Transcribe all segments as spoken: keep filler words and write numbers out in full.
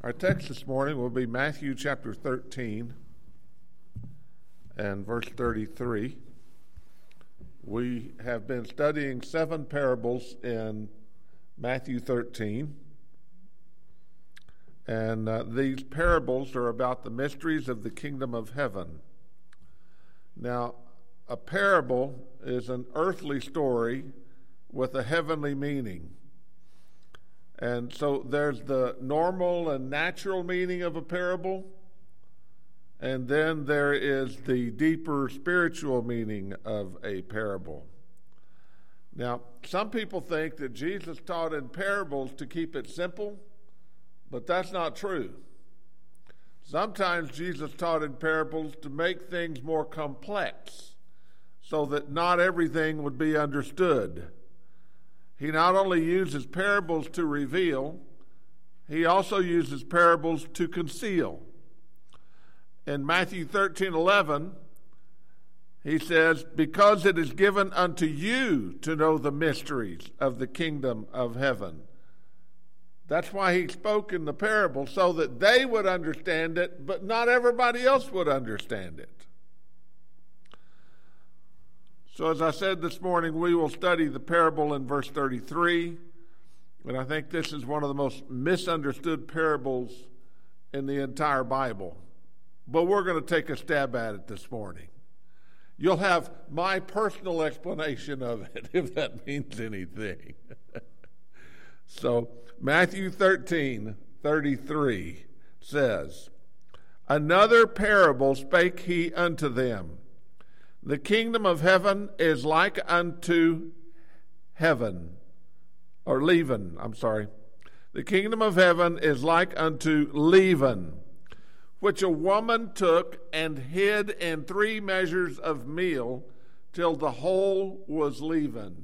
Our text this morning will be Matthew chapter thirteen and verse thirty-three. We have been studying seven parables in Matthew thirteen, and uh, these parables are about the mysteries of the kingdom of heaven. Now, a parable is an earthly story with a heavenly meaning. And so there's the normal and natural meaning of a parable, and then there is the deeper spiritual meaning of a parable. Now, some people think that Jesus taught in parables to keep it simple, but that's not true. Sometimes Jesus taught in parables to make things more complex so that not everything would be understood. He not only uses parables to reveal, he also uses parables to conceal. In Matthew thirteen eleven, he says, "Because it is given unto you to know the mysteries of the kingdom of heaven." That's why he spoke in the parable, so that they would understand it, but not everybody else would understand it. So as I said this morning, we will study the parable in verse thirty-three, and I think this is one of the most misunderstood parables in the entire Bible. But we're going to take a stab at it this morning. You'll have my personal explanation of it, if that means anything. So Matthew thirteen thirty-three says, "Another parable spake he unto them. The kingdom of heaven is like unto heaven, or leaven, I'm sorry. The kingdom of heaven is like unto leaven, which a woman took and hid in three measures of meal till the whole was leavened."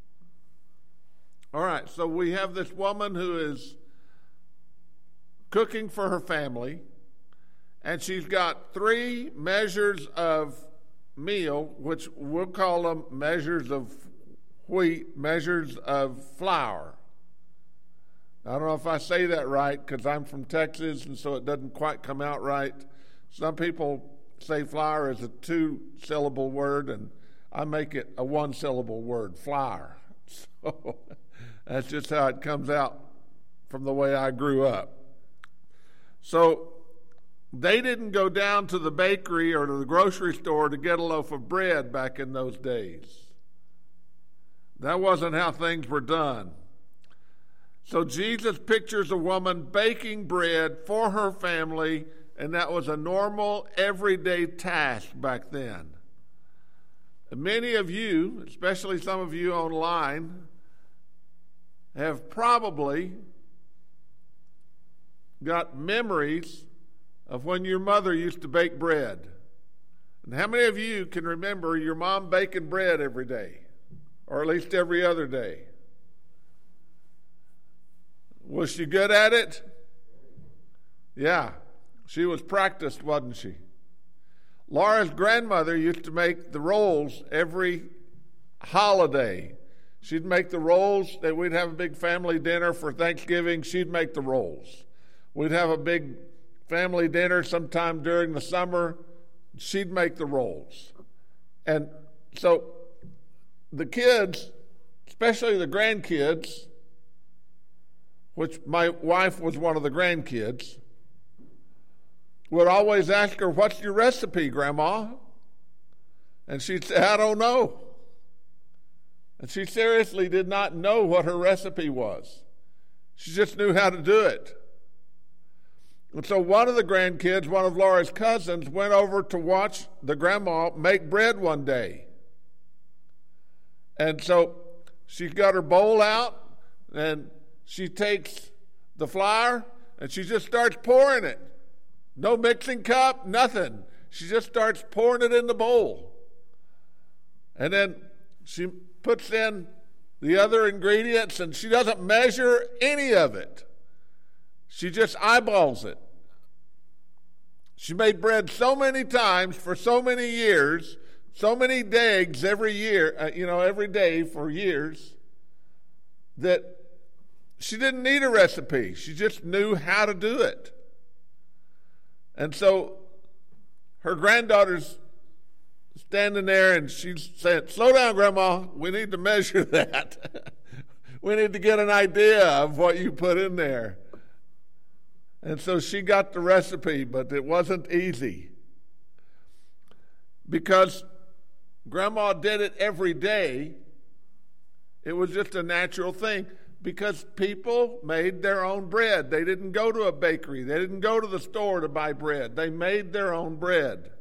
All right, so we have this woman who is cooking for her family, and she's got three measures of meal, which we'll call them measures of wheat, measures of flour. I don't know if I say that right because I'm from Texas, and so it doesn't quite come out right. Some people say flour is a two-syllable word, and I make it a one-syllable word, flour. So that's just how it comes out from the way I grew up. So they didn't go down to the bakery or to the grocery store to get a loaf of bread back in those days. That wasn't how things were done. So Jesus pictures a woman baking bread for her family, and that was a normal, everyday task back then. And many of you, especially some of you online, have probably got memories of when your mother used to bake bread. And how many of you can remember your mom baking bread every day, or at least every other day? Was she good at it? Yeah, she was practiced, wasn't she? Laura's grandmother used to make the rolls every holiday. She'd make the rolls, that we'd have a big family dinner for Thanksgiving. She'd make the rolls. We'd have a big family dinner sometime during the summer. She'd make the rolls. And so the kids, especially the grandkids, which my wife was one of the grandkids, would always ask her, "What's your recipe, Grandma?" And she'd say, "I don't know." And she seriously did not know what her recipe was. She just knew how to do it. And so one of the grandkids, one of Laura's cousins, went over to watch the grandma make bread one day. And so she got her bowl out, and she takes the flour, and she just starts pouring it. No mixing cup, nothing. She just starts pouring it in the bowl. And then she puts in the other ingredients, and she doesn't measure any of it. She just eyeballs it. She made bread so many times for so many years, so many days every year, uh, you know, every day for years, that she didn't need a recipe. She just knew how to do it. And so her granddaughter's standing there and she's saying, slow down, Grandma. We need to measure that. We need to get an idea of what you put in there. And so she got the recipe, but it wasn't easy. Because Grandma did it every day, it was just a natural thing. Because people made their own bread. They didn't go to a bakery. They didn't go to the store to buy bread. They made their own bread.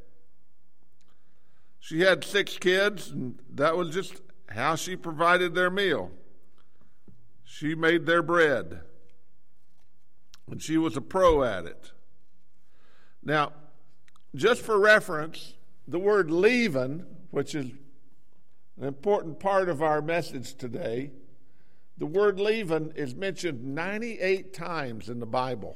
She had six kids, and that was just how she provided their meal. She made their bread, and she was a pro at it. Now, just for reference, the word leaven, which is an important part of our message today, the word leaven is mentioned ninety-eight times in the Bible.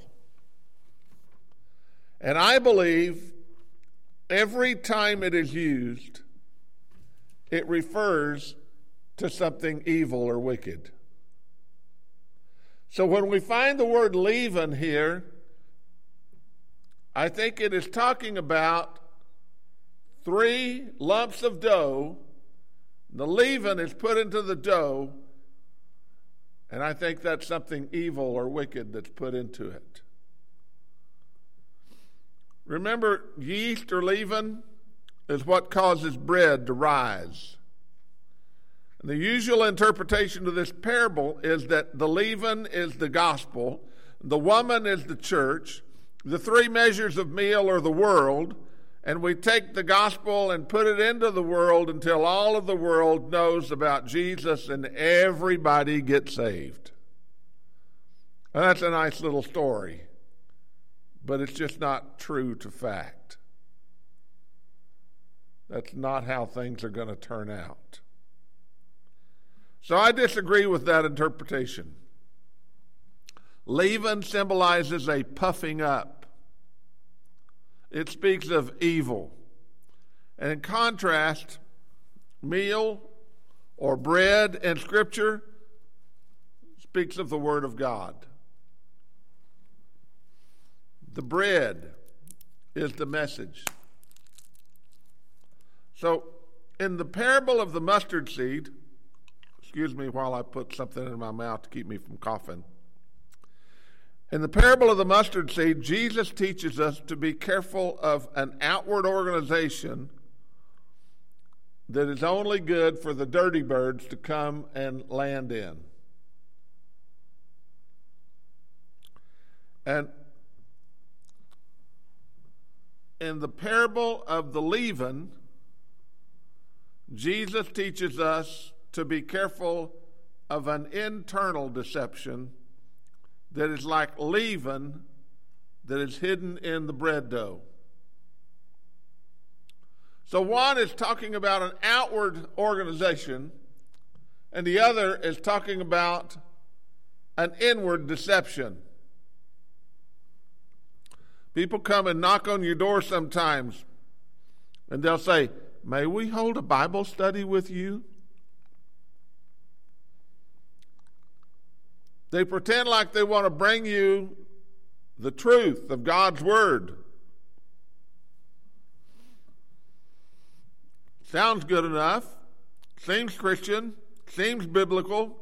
And I believe every time it is used, it refers to something evil or wicked. So when we find the word leaven here, I think it is talking about three lumps of dough. The leaven is put into the dough, and I think that's something evil or wicked that's put into it. Remember, yeast or leaven is what causes bread to rise. And the usual interpretation of this parable is that the leaven is the gospel, the woman is the church, the three measures of meal are the world, and we take the gospel and put it into the world until all of the world knows about Jesus and everybody gets saved. And that's a nice little story, but it's just not true to fact. That's not how things are going to turn out. So I disagree with that interpretation. Leaven symbolizes a puffing up. It speaks of evil. And in contrast, meal or bread in Scripture speaks of the Word of God. The bread is the message. So, in the parable of the mustard seed, excuse me while I put something in my mouth to keep me from coughing. In the parable of the mustard seed, Jesus teaches us to be careful of an outward organization that is only good for the dirty birds to come and land in. And in the parable of the leaven, Jesus teaches us to be careful of an internal deception that is like leaven that is hidden in the bread dough. So one is talking about an outward organization, and the other is talking about an inward deception. People come and knock on your door sometimes, and they'll say, "May we hold a Bible study with you?" They pretend like they want to bring you the truth of God's Word. Sounds good enough. Seems Christian. Seems biblical.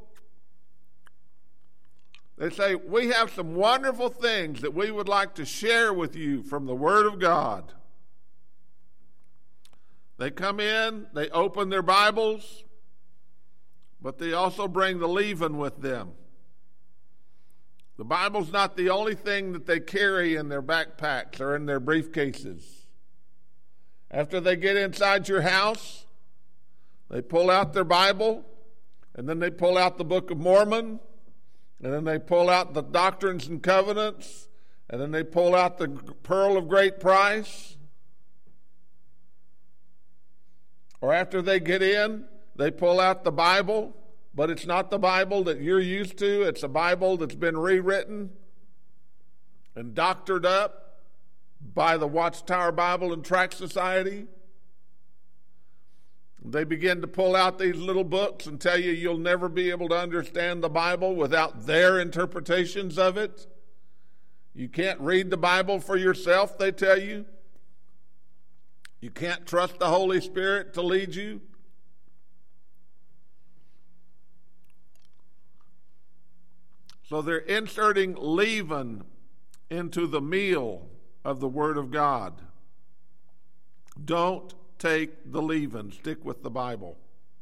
They say, "We have some wonderful things that we would like to share with you from the Word of God." They come in, they open their Bibles, but they also bring the leaven with them. The Bible's not the only thing that they carry in their backpacks or in their briefcases. After they get inside your house, they pull out their Bible, and then they pull out the Book of Mormon, and then they pull out the Doctrines and Covenants, and then they pull out the Pearl of Great Price. Or after they get in, they pull out the Bible, but it's not the Bible that you're used to. It's a Bible that's been rewritten and doctored up by the Watchtower Bible and Tract Society. They begin to pull out these little books and tell you you'll never be able to understand the Bible without their interpretations of it. You can't read the Bible for yourself, they tell you. You can't trust the Holy Spirit to lead you. So they're inserting leaven into the meal of the Word of God. Don't take the leaven. Stick with the Bible.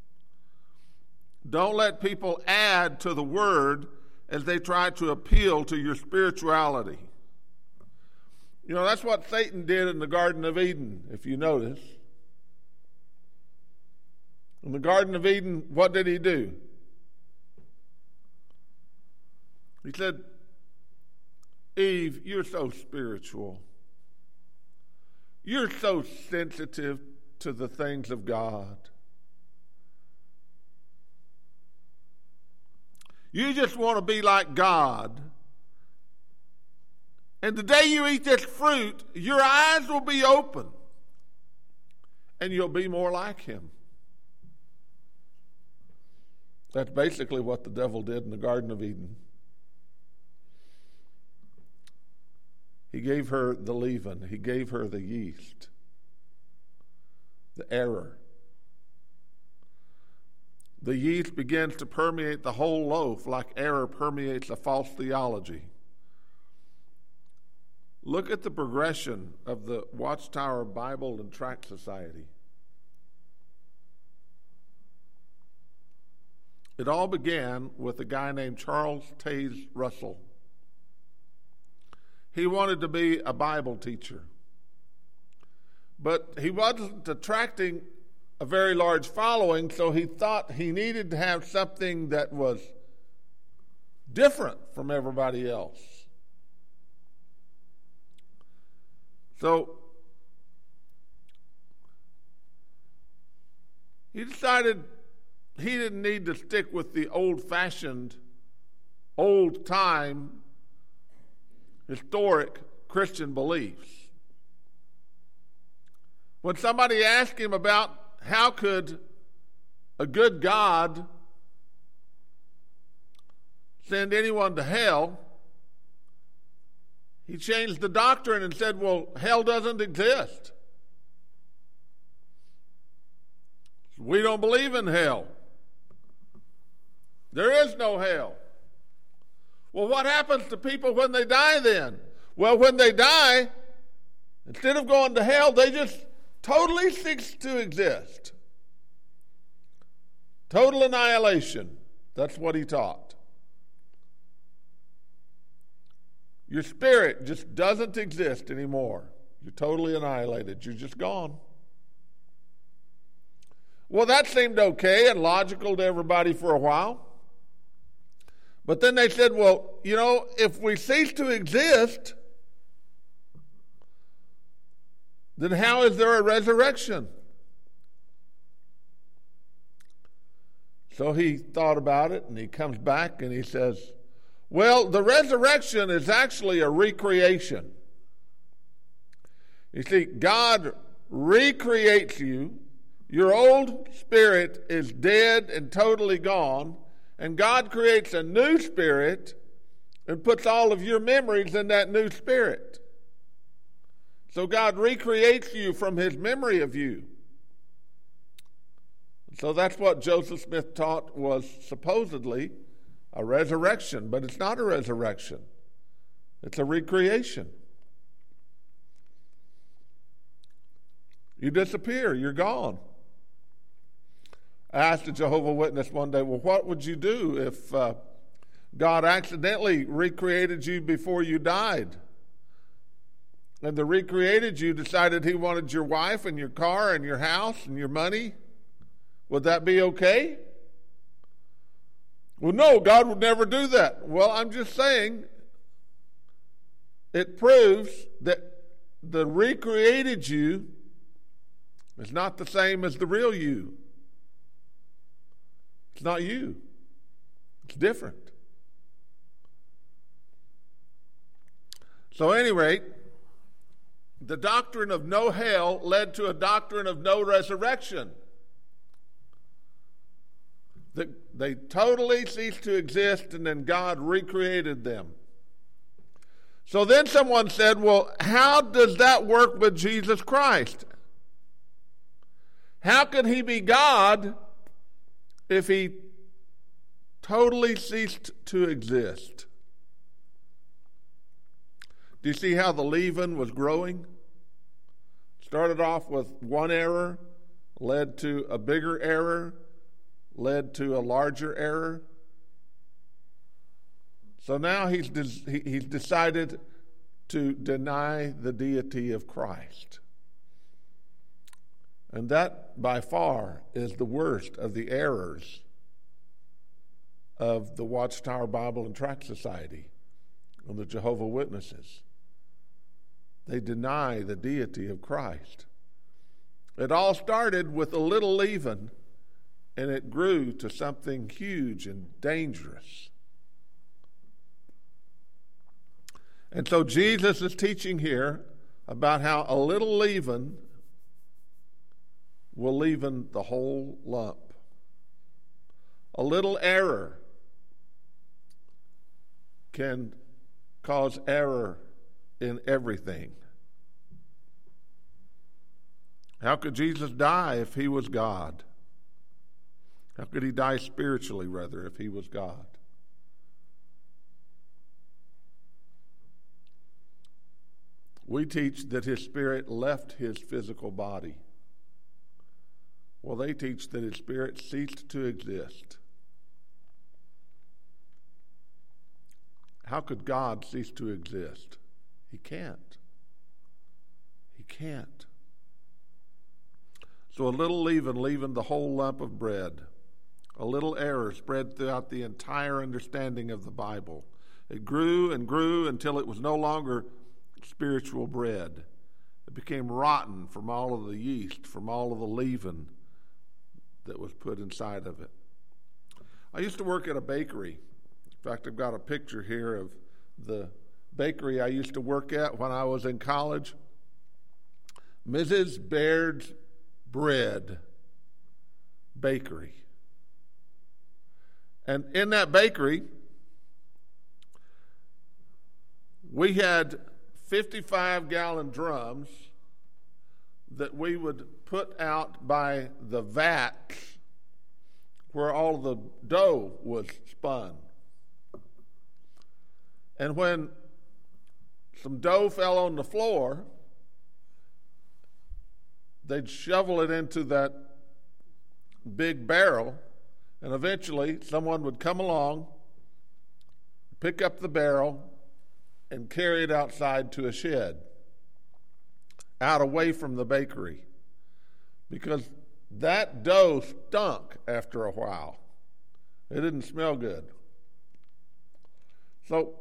Don't let people add to the Word as they try to appeal to your spirituality. You know, that's what Satan did in the Garden of Eden, if you notice. In the Garden of Eden, what did he do? He said, Eve, you're so spiritual. You're so sensitive to the things of God. You just want to be like God. And the day you eat this fruit, your eyes will be open. And you'll be more like Him. That's basically what the devil did in the Garden of Eden. He gave her the leaven. He gave her the yeast. The error. The yeast begins to permeate the whole loaf like error permeates a false theology. Look at the progression of the Watchtower Bible and Tract Society. It all began with a guy named Charles Taze Russell. He wanted to be a Bible teacher. But he wasn't attracting a very large following, so he thought he needed to have something that was different from everybody else. So he decided he didn't need to stick with the old-fashioned, old-time, historic Christian beliefs. When somebody asked him about how could a good God send anyone to hell, he changed the doctrine and said, well, hell doesn't exist. We don't believe in hell. There is no hell. Well, what happens to people when they die then? Well, when they die, instead of going to hell, they just totally cease to exist. Total annihilation. That's what he taught. Your spirit just doesn't exist anymore. You're totally annihilated. You're just gone. Well, that seemed okay and logical to everybody for a while. But then they said, well, you know, if we cease to exist, then how is there a resurrection? So he thought about it, and he comes back and he says, well, the resurrection is actually a recreation. You see, God recreates you. Your old spirit is dead and totally gone, and God creates a new spirit and puts all of your memories in that new spirit. So God recreates you from His memory of you. So that's what Joseph Smith taught was supposedly a resurrection, but it's not a resurrection. It's a recreation. You disappear. You're gone. I asked a Jehovah's Witness one day, well, what would you do if uh, God accidentally recreated you before you died? And the recreated you decided He wanted your wife and your car and your house and your money? Would that be okay? Well, no, God would never do that. Well, I'm just saying it proves that the recreated you is not the same as the real you. It's not you. It's different. So at any rate, the doctrine of no hell led to a doctrine of no resurrection. They totally ceased to exist, and then God recreated them. So then someone said, well, how does that work with Jesus Christ? How can he be God if he totally ceased to exist? Do you see how the leaven was growing? Started off with one error, led to a bigger error, led to a larger error. So now he's de- he's decided to deny the deity of Christ. And that, by far, is the worst of the errors of the Watchtower Bible and Tract Society and the Jehovah's Witnesses. They deny the deity of Christ. It all started with a little leaven, and it grew to something huge and dangerous. And so Jesus is teaching here about how a little leaven will leaven the whole lump. A little error can cause error in everything. How could Jesus die if he was God? How could he die spiritually, rather, if he was God? We teach that his spirit left his physical body. Well, they teach that his spirit ceased to exist. How could God cease to exist? He can't. He can't. So a little leaven leavened the whole lump of bread. A little error spread throughout the entire understanding of the Bible. It grew and grew until it was no longer spiritual bread. It became rotten from all of the yeast, from all of the leaven that was put inside of it. I used to work at a bakery. In fact, I've got a picture here of the bakery I used to work at when I was in college. Missus Baird's Bread Bakery. And in that bakery, we had fifty-five gallon drums that we would put out by the vats where all the dough was spun. And when some dough fell on the floor, they'd shovel it into that big barrel, and eventually someone would come along, pick up the barrel, and carry it outside to a shed, out away from the bakery, because that dough stunk after a while. It didn't smell good. So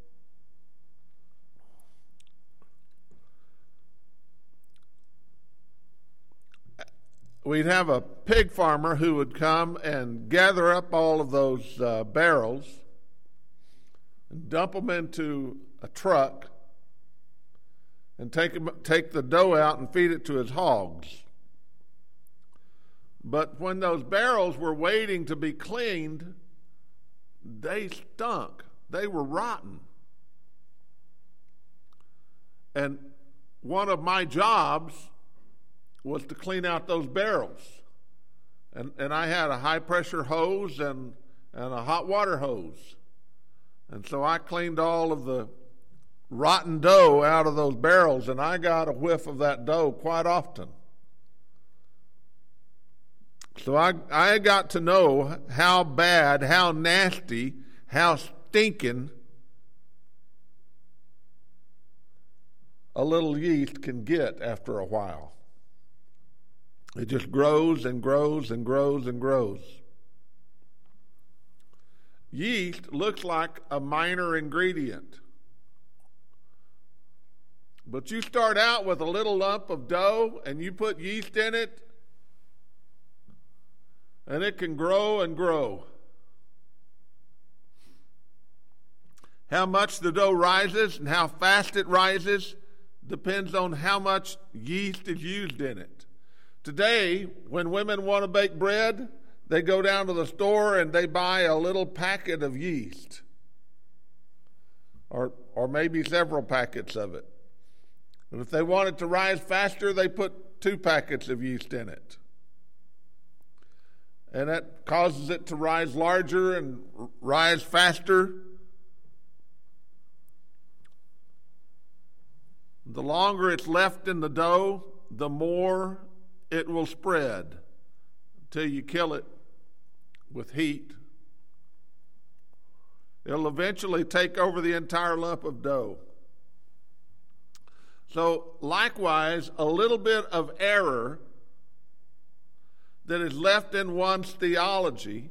we'd have a pig farmer who would come and gather up all of those uh, barrels and dump them into a truck and take him, take the dough out and feed it to his hogs. But when those barrels were waiting to be cleaned, they stunk. They were rotten. And one of my jobs was to clean out those barrels. And, and I had a high-pressure hose and, and a hot water hose. And so I cleaned all of the rotten dough out of those barrels, and I got a whiff of that dough quite often. So I, I got to know how bad, how nasty, how stinking a little yeast can get after a while. It just grows and grows and grows and grows. Yeast looks like a minor ingredient. But you start out with a little lump of dough and you put yeast in it, and it can grow and grow. How much the dough rises and how fast it rises depends on how much yeast is used in it. Today, when women want to bake bread, they go down to the store and they buy a little packet of yeast, or, or maybe several packets of it. And if they want it to rise faster, they put two packets of yeast in it. And that causes it to rise larger and rise faster. The longer it's left in the dough, the more it will spread until you kill it with heat. It'll eventually take over the entire lump of dough. So, likewise, a little bit of error that is left in one's theology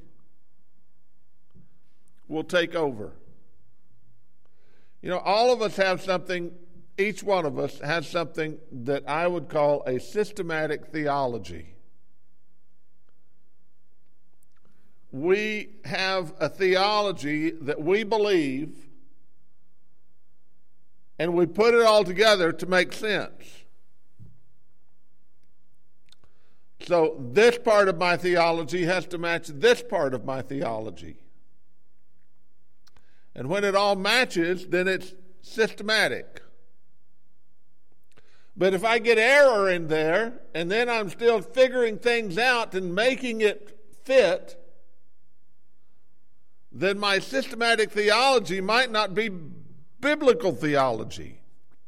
will take over. You know, all of us have something, each one of us has something that I would call a systematic theology. We have a theology that we believe, and we put it all together to make sense. So this part of my theology has to match this part of my theology. And when it all matches, then it's systematic. But if I get error in there, and then I'm still figuring things out and making it fit, then my systematic theology might not be biblical theology.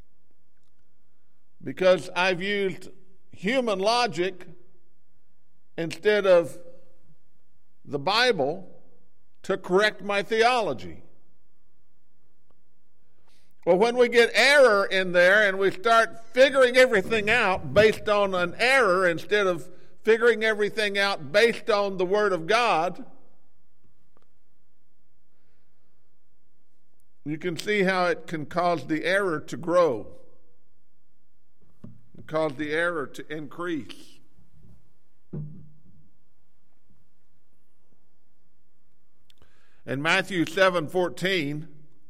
Because I've used human logic instead of the Bible to correct my theology. Well, when we get error in there and we start figuring everything out based on an error instead of figuring everything out based on the Word of God, you can see how it can cause the error to grow, cause the error to increase. In Matthew seven fourteen,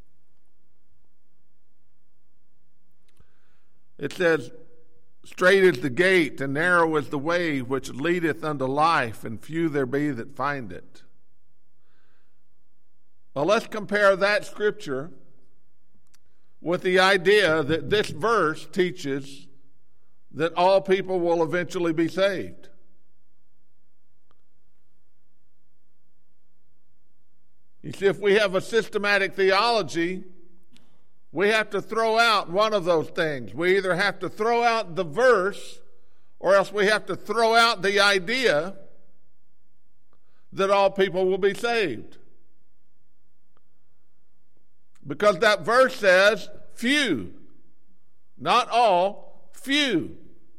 it says, "Straight is the gate, and narrow is the way which leadeth unto life, and few there be that find it." Well, let's compare that scripture with the idea that this verse teaches that all people will eventually be saved. You see, if we have a systematic theology, we have to throw out one of those things. We either have to throw out the verse, or else we have to throw out the idea that all people will be saved. Because that verse says few, not all, few.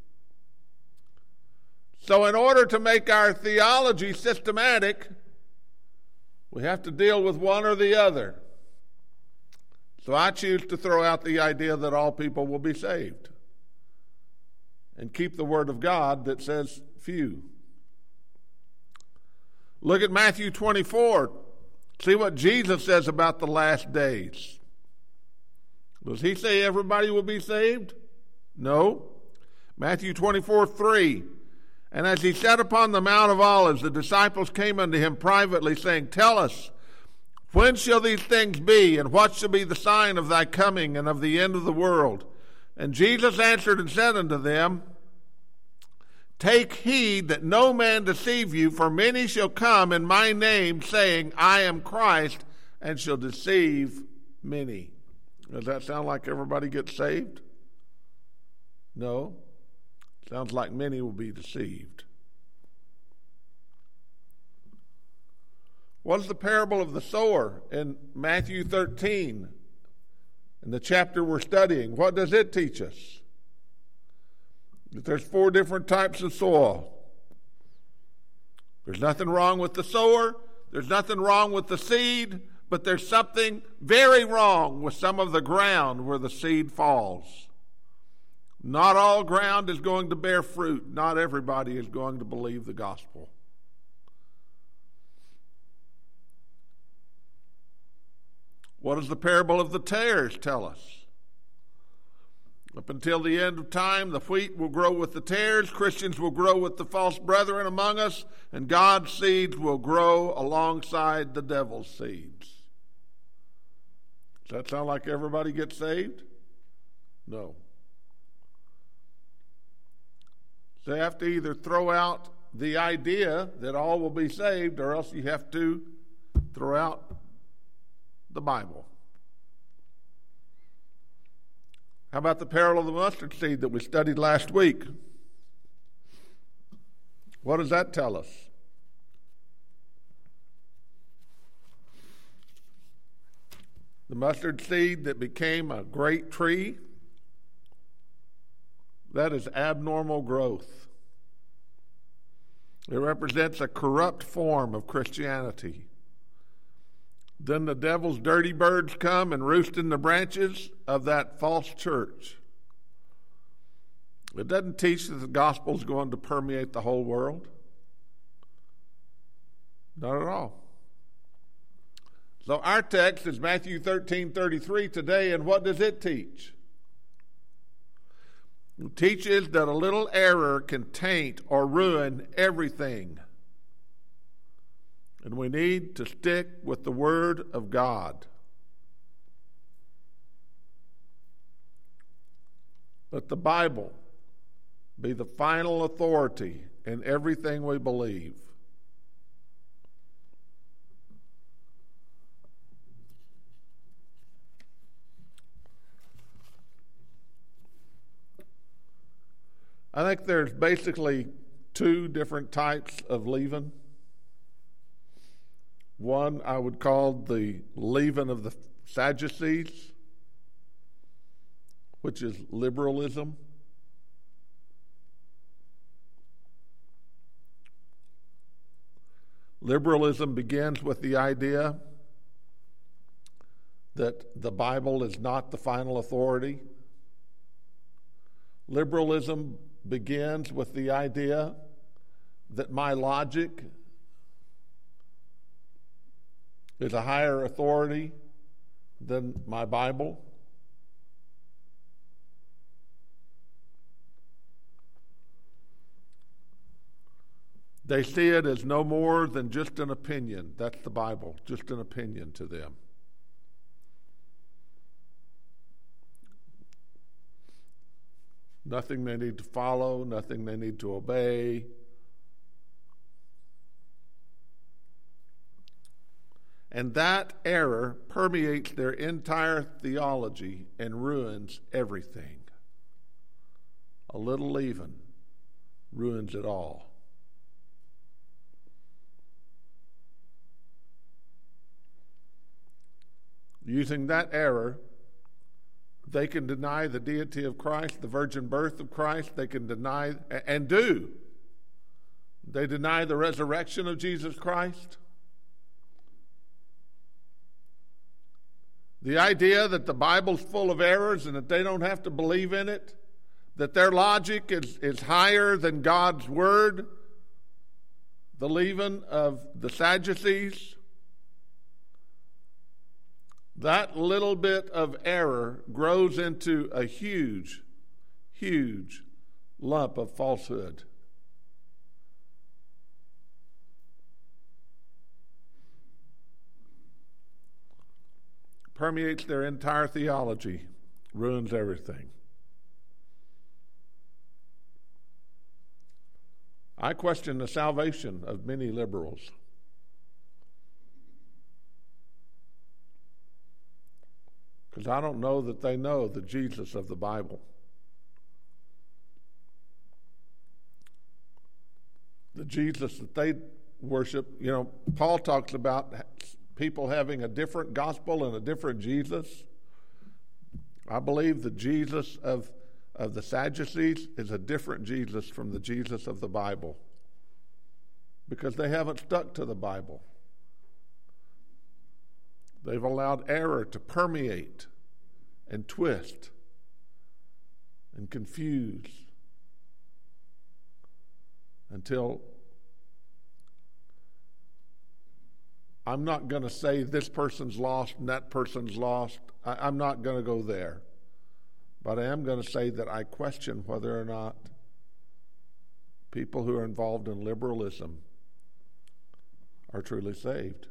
So in order to make our theology systematic, we have to deal with one or the other. So I choose to throw out the idea that all people will be saved and keep the Word of God that says few. Look at Matthew twenty-four. See what Jesus says about the last days. Does he say everybody will be saved? No. Matthew twenty-four three. "And as he sat upon the Mount of Olives, the disciples came unto him privately, saying, Tell us, when shall these things be, and what shall be the sign of thy coming and of the end of the world? And Jesus answered and said unto them, Take heed that no man deceive you, for many shall come in my name, saying, I am Christ, and shall deceive many." Does that sound like everybody gets saved? No. Sounds like many will be deceived. What is the parable of the sower in Matthew thirteen, in the chapter we're studying? What does it teach us? That there's four different types of soil. There's nothing wrong with the sower. There's nothing wrong with the seed. But there's something very wrong with some of the ground where the seed falls. Not all ground is going to bear fruit. Not everybody is going to believe the gospel. What does the parable of the tares tell us? Up until the end of time, the wheat will grow with the tares, Christians will grow with the false brethren among us, and God's seeds will grow alongside the devil's seeds. Does that sound like everybody gets saved? No. So you have to either throw out the idea that all will be saved, or else you have to throw out the Bible. How about the parable of the mustard seed that we studied last week? What does that tell us? The mustard seed that became a great tree, that is abnormal growth. It represents a corrupt form of Christianity. Then the devil's dirty birds come and roost in the branches of that false church. It doesn't teach that the gospel is going to permeate the whole world. Not at all. So our text is Matthew thirteen thirty-three today, and what does it teach? It teaches that a little error can taint or ruin everything. And we need to stick with the Word of God. Let the Bible be the final authority in everything we believe. I think there's basically two different types of leaven. One I would call the leaven of the Sadducees, which is liberalism. Liberalism begins with the idea that the Bible is not the final authority. Liberalism begins with the idea that my logic is a higher authority than my Bible. They see it as no more than just an opinion. That's the Bible, just an opinion to them. Nothing they need to follow, nothing they need to obey. And that error permeates their entire theology and ruins everything. A little leaven ruins it all. Using that error, they can deny the deity of Christ, the virgin birth of Christ. They can deny, and do. They deny the resurrection of Jesus Christ. The idea that the Bible's full of errors and that they don't have to believe in it, that their logic is, is higher than God's Word, the leaven of the Sadducees, that little bit of error grows into a huge, huge lump of falsehood. Permeates their entire theology, ruins everything. I question the salvation of many liberals. Because I don't know that they know the Jesus of the Bible. The Jesus that they worship, you know, Paul talks about people having a different gospel and a different Jesus. I believe the Jesus of, of the Sadducees is a different Jesus from the Jesus of the Bible, because they haven't stuck to the Bible. They've allowed error to permeate and twist and confuse until I'm not going to say this person's lost and that person's lost. I, I'm not going to go there. But I am going to say that I question whether or not people who are involved in liberalism are truly saved.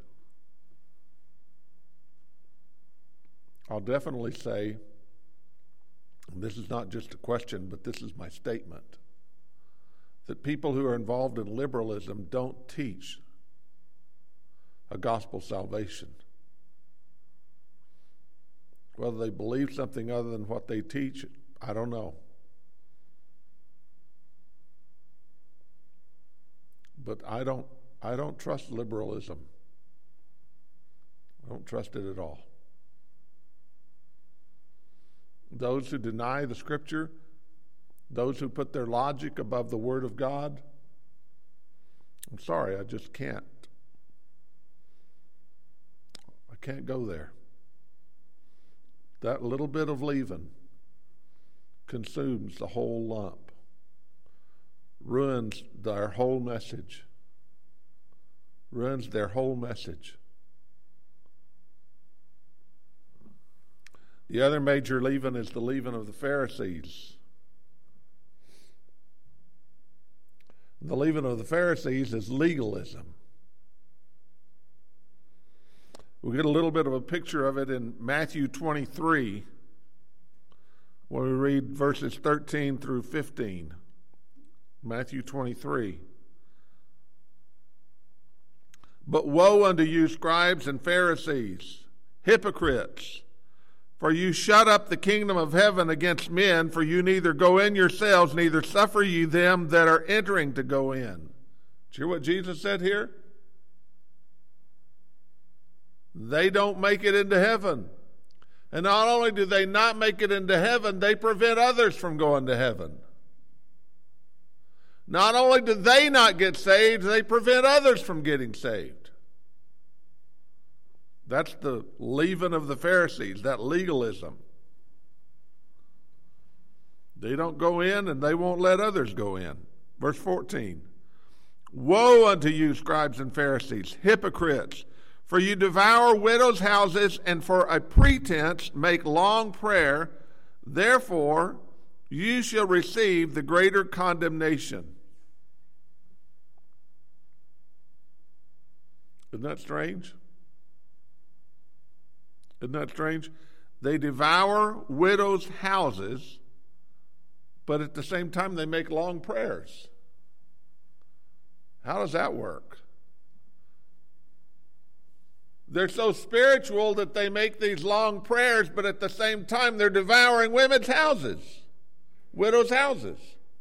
I'll definitely say, and this is not just a question, but this is my statement, that people who are involved in liberalism don't teach a gospel salvation. Whether they believe something other than what they teach, I don't know. But I don't I don't trust liberalism. I don't trust it at all. Those who deny the Scripture, those who put their logic above the Word of God, I'm sorry, I just can't. I can't go there. That little bit of leaven consumes the whole lump, ruins their whole message, ruins their whole message. The other major leaven is the leaven of the Pharisees. The leaven of the Pharisees is legalism. We get a little bit of a picture of it in Matthew twenty-three, when we read verses thirteen through fifteen. Matthew twenty-three. But woe unto you, scribes and Pharisees, hypocrites! For you shut up the kingdom of heaven against men, for you neither go in yourselves, neither suffer ye them that are entering to go in. Did you hear what Jesus said here? They don't make it into heaven. And not only do they not make it into heaven, they prevent others from going to heaven. Not only do they not get saved, they prevent others from getting saved. That's the leaven of the Pharisees, that legalism. They don't go in and they won't let others go in. Verse fourteen. Woe unto you, scribes and Pharisees, hypocrites! For you devour widows' houses, and for a pretense make long prayer. Therefore, you shall receive the greater condemnation. Isn't that strange? Isn't that strange? They devour widows' houses, but at the same time they make long prayers. How does that work? They're so spiritual that they make these long prayers, but at the same time they're devouring women's houses, widows' houses.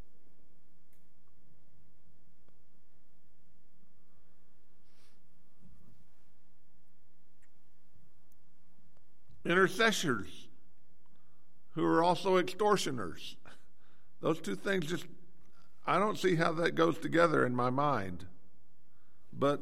Intercessors who are also extortioners. Those two things just, I don't see how that goes together in my mind. But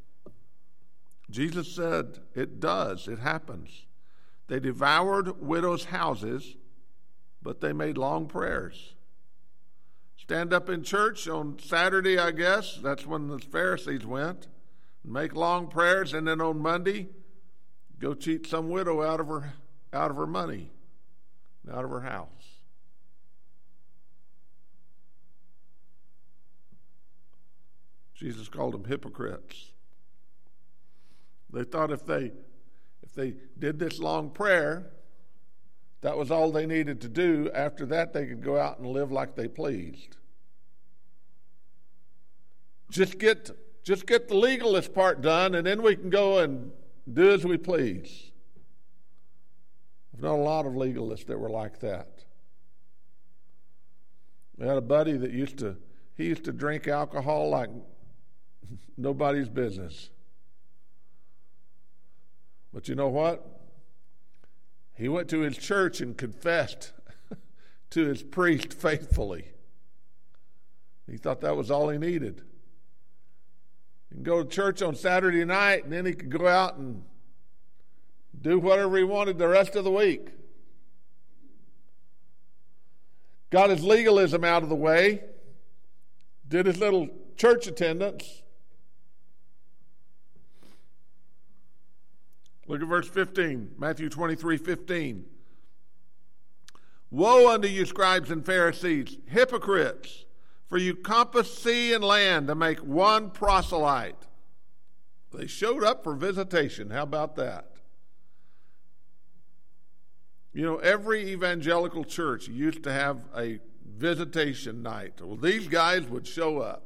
Jesus said it does, it happens. They devoured widows' houses, but they made long prayers. Stand up in church on Saturday, I guess, that's when the Pharisees went, make long prayers, and then on Monday, go cheat some widow out of her out of her money, out of her house. Jesus called them hypocrites. They thought if they if they did this long prayer, that was all they needed to do. After that, they could go out and live like they pleased. Just get just get the legalist part done, and then we can go and do as we please. I've known a lot of legalists that were like that. I had a buddy that used to, he used to drink alcohol like nobody's business. But you know what? He went to his church and confessed to his priest faithfully. He thought that was all he needed. He can go to church on Saturday night, and then he could go out and do whatever he wanted the rest of the week. Got his legalism out of the way. Did his little church attendance. Look at verse fifteen, Matthew twenty-three fifteen. Woe unto you, scribes and Pharisees, hypocrites, for you compass sea and land to make one proselyte. They showed up for visitation. How about that? You know, every evangelical church used to have a visitation night. Well, these guys would show up.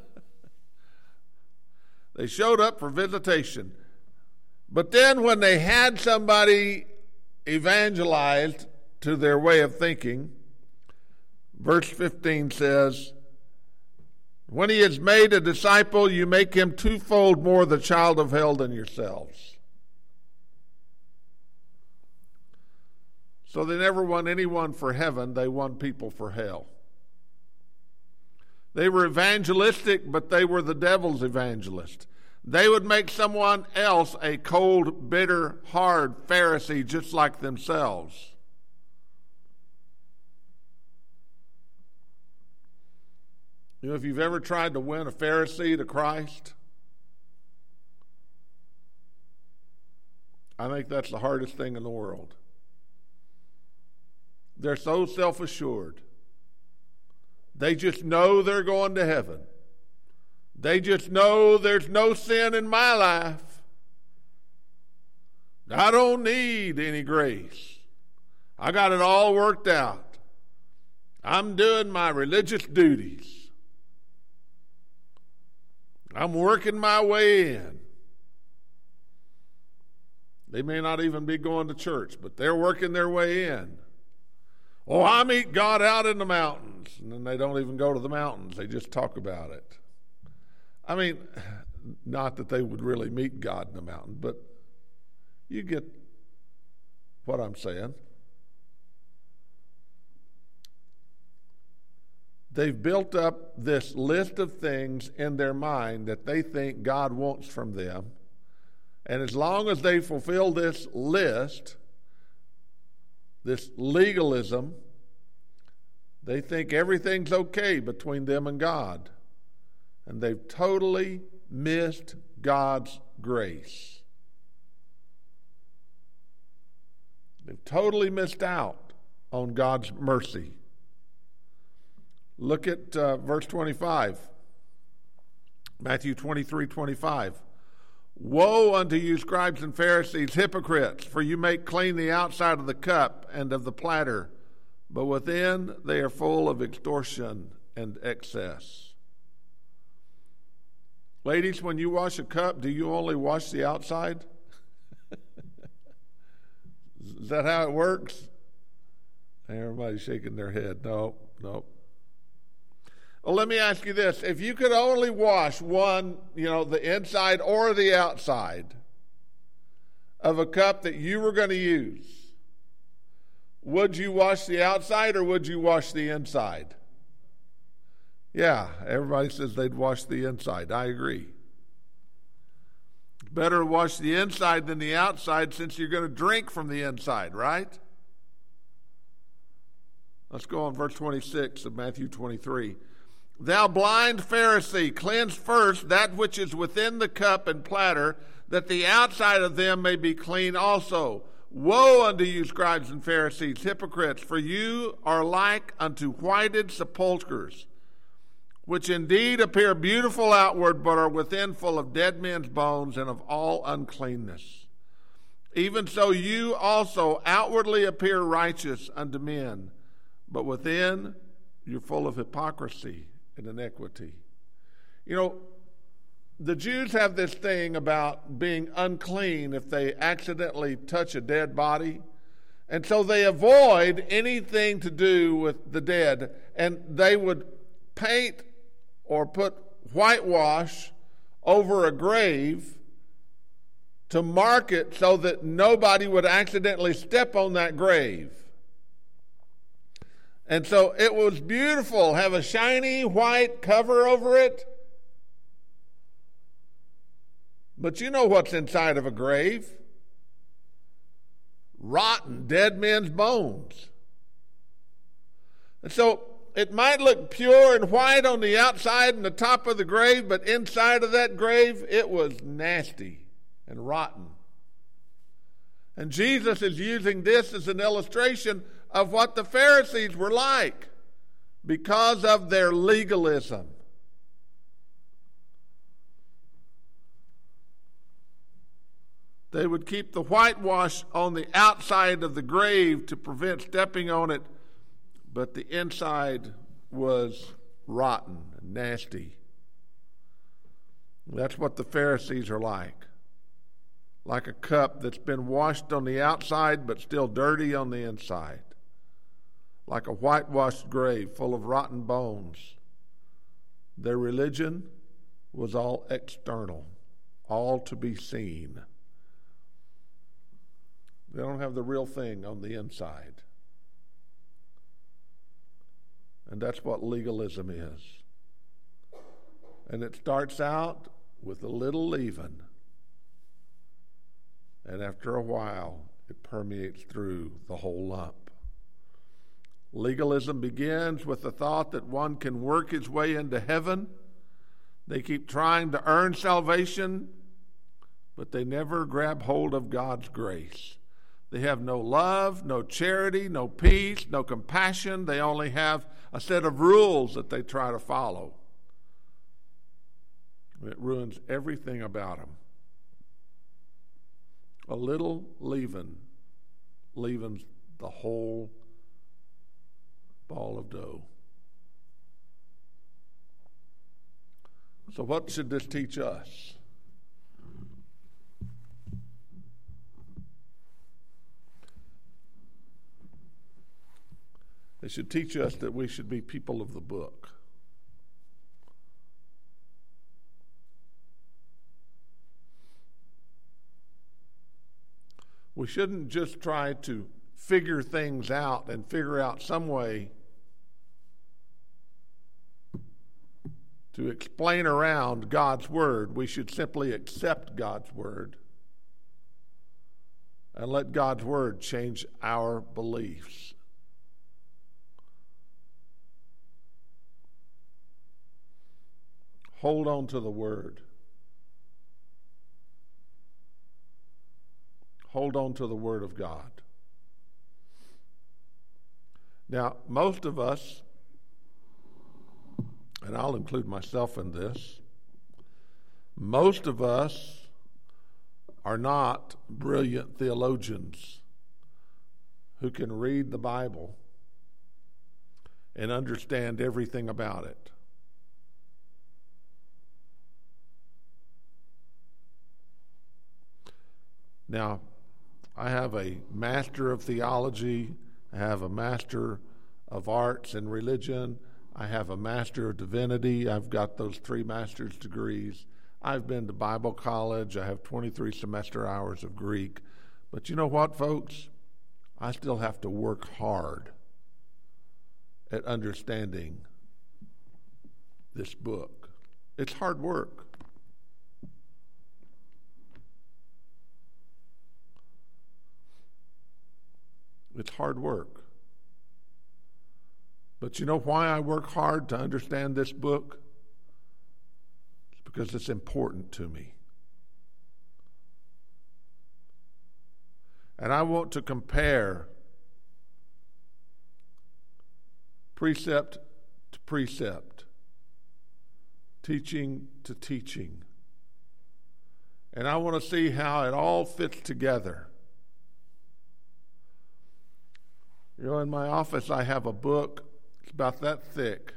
They showed up for visitation. But then when they had somebody evangelized to their way of thinking, verse fifteen says, when he is made a disciple, you make him twofold more the child of hell than yourselves. So they never won anyone for heaven, they won people for hell. They were evangelistic, but they were the devil's evangelist. They would make someone else a cold, bitter, hard Pharisee just like themselves. You know, if you've ever tried to win a Pharisee to Christ, I think that's the hardest thing in the world. They're so self-assured. They just know they're going to heaven. They just know there's no sin in my life. I don't need any grace. I got it all worked out. I'm doing my religious duties. I'm working my way in. They may not even be going to church, but they're working their way in. Oh, I meet God out in the mountains. And then they don't even go to the mountains. They just talk about it. I mean, not that they would really meet God in the mountain, but you get what I'm saying. They've built up this list of things in their mind that they think God wants from them. And as long as they fulfill this list, this legalism, they think everything's okay between them and God. And they've totally missed God's grace. They've totally missed out on God's mercy. Look at uh, verse twenty-five. Matthew twenty-three twenty-five. Woe unto you, scribes and Pharisees, hypocrites, for you make clean the outside of the cup and of the platter, but within they are full of extortion and excess. Ladies, when you wash a cup, do you only wash the outside? Is that how it works? Everybody's shaking their head. No, no. Well, let me ask you this. If you could only wash one, you know, the inside or the outside of a cup that you were going to use, would you wash the outside or would you wash the inside? Yeah, everybody says they'd wash the inside. I agree. Better wash the inside than the outside since you're going to drink from the inside, right? Let's go on verse twenty-six of Matthew twenty-three. Thou blind Pharisee, cleanse first that which is within the cup and platter, that the outside of them may be clean also. Woe unto you, scribes and Pharisees, hypocrites, for you are like unto whited sepulchres, which indeed appear beautiful outward, but are within full of dead men's bones and of all uncleanness. Even so you also outwardly appear righteous unto men, but within you're full of hypocrisy and iniquity. You know, the Jews have this thing about being unclean if they accidentally touch a dead body. And so they avoid anything to do with the dead. And they would paint or put whitewash over a grave to mark it so that nobody would accidentally step on that grave. And so it was beautiful, have a shiny white cover over it. But you know what's inside of a grave? Rotten, dead men's bones. And so it might look pure and white on the outside and the top of the grave, but inside of that grave, it was nasty and rotten. And Jesus is using this as an illustration of what the Pharisees were like because of their legalism. They would keep the whitewash on the outside of the grave to prevent stepping on it, but the inside was rotten and nasty. That's what the Pharisees are like. Like a cup that's been washed on the outside but still dirty on the inside. Like a whitewashed grave full of rotten bones. Their religion was all external, all to be seen. They don't have the real thing on the inside. And that's what legalism is. And it starts out with a little leaven. And after a while, it permeates through the whole lump. Legalism begins with the thought that one can work his way into heaven. They keep trying to earn salvation, but they never grab hold of God's grace. They have no love, no charity, no peace, no compassion. They only have a set of rules that they try to follow. It ruins everything about them. A little leaven leavens the whole ball of dough. So what should this teach us? It should teach us that we should be people of the book. We shouldn't just try to figure things out and figure out some way to explain around God's Word. We should simply accept God's Word and let God's Word change our beliefs. Hold on to the Word. Hold on to the Word of God. Now, most of us, and I'll include myself in this, most of us are not brilliant theologians who can read the Bible and understand everything about it. Now, I have a master of theology, I have a master of arts and religion, I have a master of divinity, I've got those three master's degrees. I've been to Bible college, I have twenty-three semester hours of Greek. But you know what, folks? I still have to work hard at understanding this book. It's hard work. It's hard work. But you know why I work hard to understand this book? It's because it's important to me. And I want to compare precept to precept, teaching to teaching. And I want to see how it all fits together. You know, in my office I have a book, it's about that thick,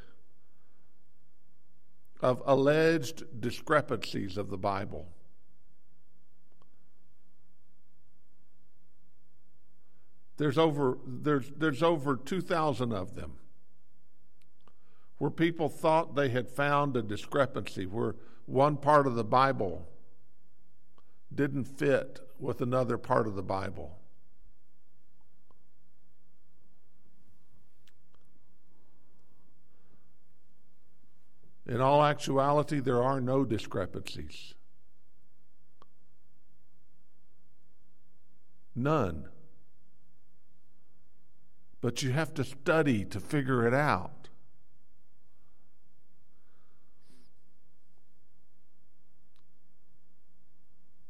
of alleged discrepancies of the Bible. There's over there's there's over two thousand of them, where people thought they had found a discrepancy, where one part of the Bible didn't fit with another part of the Bible. In all actuality, there are no discrepancies. None. But you have to study to figure it out.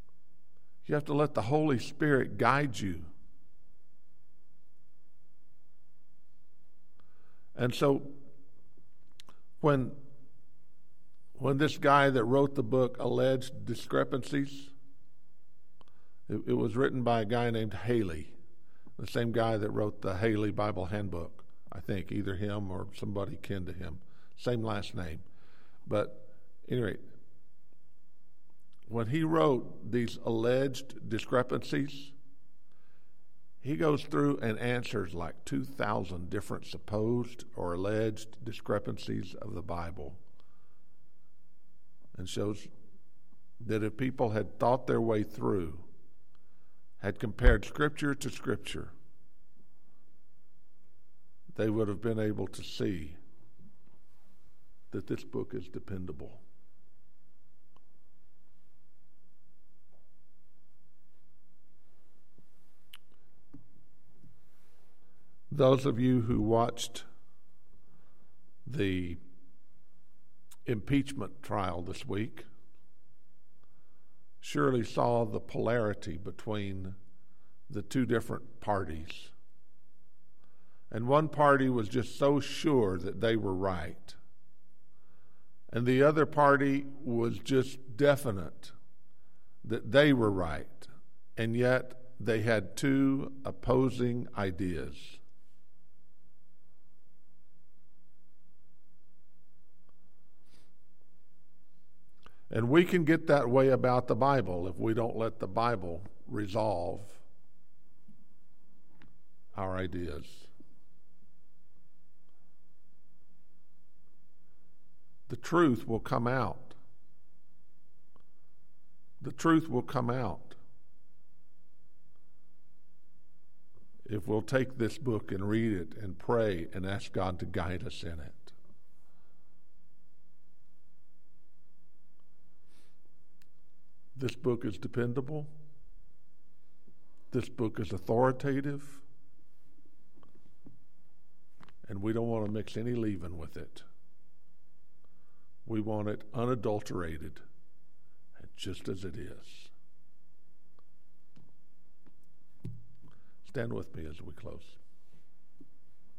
You have to let the Holy Spirit guide you. And so when when this guy that wrote the book alleged discrepancies, it, it was written by a guy named Haley, the same guy that wrote the Haley Bible Handbook, I think, either him or somebody kin to him, same last name. But anyway, when he wrote these alleged discrepancies, he goes through and answers like two thousand different supposed or alleged discrepancies of the Bible, and shows that if people had thought their way through, had compared Scripture to Scripture, they would have been able to see that this book is dependable. Those of you who watched the impeachment trial this week surely saw the polarity between the two different parties. And one party was just so sure that they were right, and the other party was just definite that they were right, and yet they had two opposing ideas. And we can get that way about the Bible if we don't let the Bible resolve our ideas. The truth will come out. The truth will come out if we'll take this book and read it and pray and ask God to guide us in it. This book is dependable. This book is authoritative. And we don't want to mix any leaven with it. We want it unadulterated, just as it is. Stand with me as we close.